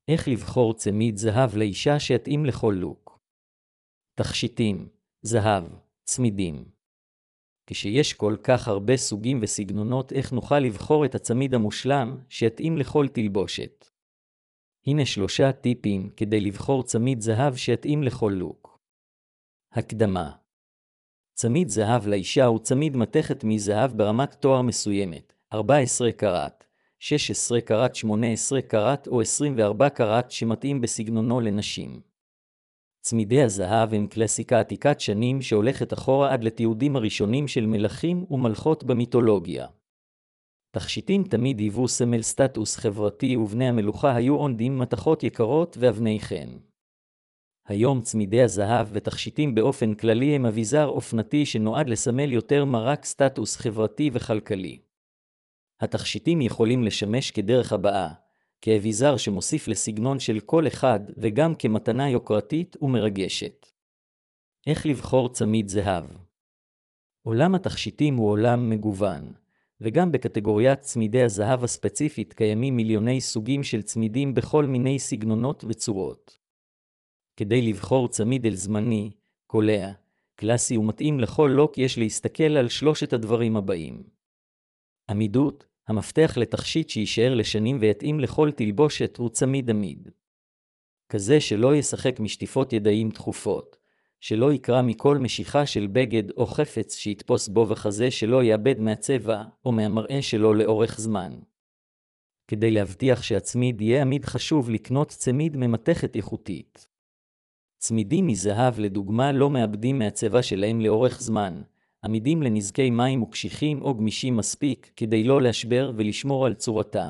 איך לבחור צמיד זהב לאישה שיתאים לכל לוק? תכשיטים, זהב, צמידים. כשיש כל כך הרבה סוגים וסגנונות, איך נוכל לבחור את הצמיד המושלם שיתאים לכל תלבושת? הנה 3 טיפים כדי לבחור צמיד זהב שיתאים לכל לוק. הקדמה. צמיד זהב לאישה הוא צמיד מתכת מזהב ברמת תואר מסוימת, 14 קראט, 16 קראט, 18 קראט או 24 קראט, שמתאים בסגנונו לנשים. צמידי הזהב הם קלאסיקה עתיקת שנים שהולכת אחורה עד לתיעודים הראשונים של מלכים ומלכות במיתולוגיה. תכשיטים תמיד היוו סמל סטטוס חברתי, ובני המלוכה היו עונדים מתכות יקרות ואבני חן. היום צמידי הזהב ותכשיטים באופן כללי הם אביזר אופנתי שנועד לסמל יותר מרק סטטוס חברתי וכלכלי. התכשיטים יכולים לשמש כדרך הבאה, כאביזר שמוסיף לסגנון של כל אחד וגם כמתנה יוקרתית ומרגשת. איך לבחור צמיד זהב? עולם התכשיטים הוא עולם מגוון, וגם בקטגוריית צמידי הזהב הספציפית קיימים מיליוני סוגים של צמידים בכל מיני סגנונות וצורות. כדי לבחור צמיד זמני, קולע, קלאסי ומתאים לכל לוק, יש להסתכל על 3 הדברים הבאים. עמידות, המפתח לתכשיט שישאר לשנים ויתאים לכל תלבושת הוא צמיד עמיד. כזה שלא ישחק משטיפות ידיים תכופות, שלא יקרא מכל משיכה של בגד או חפץ שיתפוס בו, וכזה שלא יאבד מהצבע או מהמראה שלו לאורך זמן. כדי להבטיח שהצמיד יהיה עמיד חשוב לקנות צמיד ממתכת איכותית. צמידים מזהב לדוגמה לא מאבדים מהצבע שלהם לאורך זמן, עמידים לנזקי מים וקשיחים או גמישים מספיק כדי לא להשבר ולשמור על צורתם.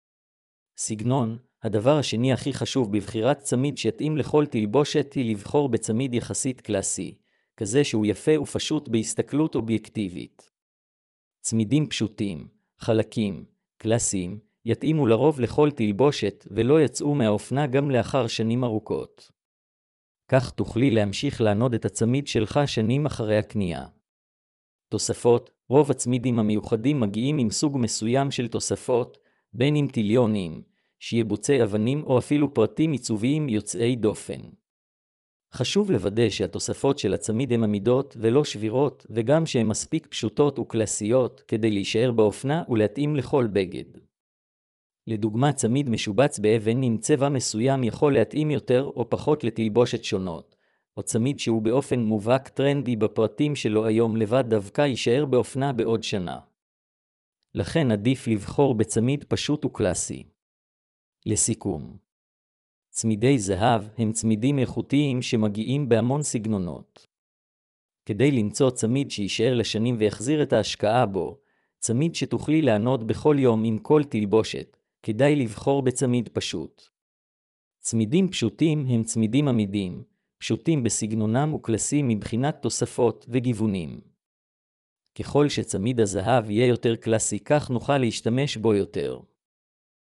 סגנון, הדבר השני הכי חשוב בבחירת צמיד שיתאים לכל תלבושת היא לבחור בצמיד יחסית קלאסי, כזה שהוא יפה ופשוט בהסתכלות אובייקטיבית. צמידים פשוטים, חלקים, קלאסיים, יתאימו לרוב לכל תלבושת ולא יצאו מהאופנה גם לאחר שנים ארוכות. כך תוכלי להמשיך לענוד את הצמיד שלך שנים אחרי הקנייה. תוספות, רוב הצמידים המיוחדים מגיעים עם סוג מסוים של תוספות, בין אם טיליונים, שיבוצי אבנים או אפילו פרטים עיצוביים יוצאי דופן. חשוב לוודא שהתוספות של הצמיד הן עמידות ולא שבירות, וגם שהן מספיק פשוטות וקלאסיות כדי להישאר באופנה ולהתאים לכל בגד. לדוגמה, צמיד משובץ באבן עם צבע מסוים יכול להתאים יותר או פחות לתלבושת שונות, או צמיד שהוא באופן מובהק טרנדי בפרטים שלו היום לבד דווקא יישאר באופנה בעוד שנה. לכן עדיף לבחור בצמיד פשוט וקלאסי. לסיכום, צמידי זהב הם צמידים איכותיים שמגיעים בהמון סגנונות. כדי למצוא צמיד שישאר לשנים ויחזיר את ההשקעה בו, צמיד שתוכלי לענוד בכל יום עם כל תלבושת, כדאי לבחור בצמיד פשוט. צמידים פשוטים הם צמידים עמידים, פשוטים בסגנונם וקלאסיים מבחינת תוספות וגיוונים. ככל שצמיד הזהב יהיה יותר קלאסי, כך נוכל להשתמש בו יותר.